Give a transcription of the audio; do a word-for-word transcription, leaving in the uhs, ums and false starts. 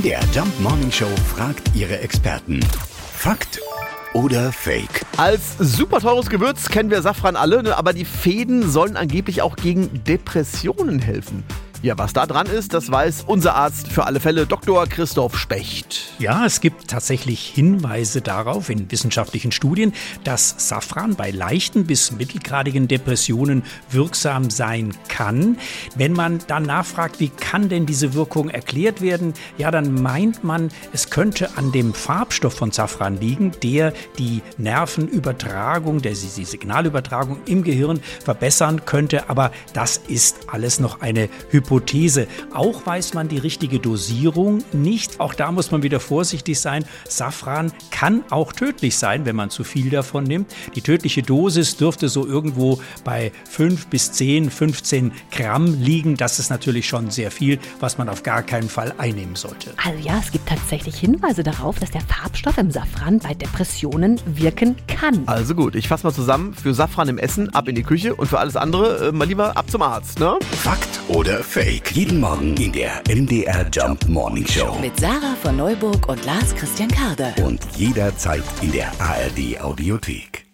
der Jump Morning Show fragt ihre Experten. Fakt oder Fake? Als super teures Gewürz kennen wir Safran alle, ne? Aber die Fäden sollen angeblich auch gegen Depressionen helfen. Ja, was da dran ist, das weiß unser Arzt für alle Fälle, Doktor Christoph Specht. Ja, es gibt tatsächlich Hinweise darauf in wissenschaftlichen Studien, dass Safran bei leichten bis mittelgradigen Depressionen wirksam sein kann. Wenn man dann nachfragt, wie kann denn diese Wirkung erklärt werden, ja, dann meint man, es könnte an dem Farbstoff von Safran liegen, der die Nervenübertragung, der die Signalübertragung im Gehirn verbessern könnte. Aber das ist alles noch eine Hypothese. Auch weiß man die richtige Dosierung nicht. Auch da muss man wieder vorsichtig sein. Safran kann auch tödlich sein, wenn man zu viel davon nimmt. Die tödliche Dosis dürfte so irgendwo bei fünf bis zehn, fünfzehn Gramm liegen. Das ist natürlich schon sehr viel, was man auf gar keinen Fall einnehmen sollte. Also ja, es gibt tatsächlich Hinweise darauf, dass der Farbstoff im Safran bei Depressionen wirken kann. Also gut, ich fasse mal zusammen. Für Safran im Essen ab in die Küche und für alles andere äh, mal lieber ab zum Arzt, ne? Fakt oder Fake? Jeden Morgen in der M D R Jump Morning Show. Mit Sarah von Neuburg und Lars Christian Karde. Und jederzeit in der A R D Audiothek.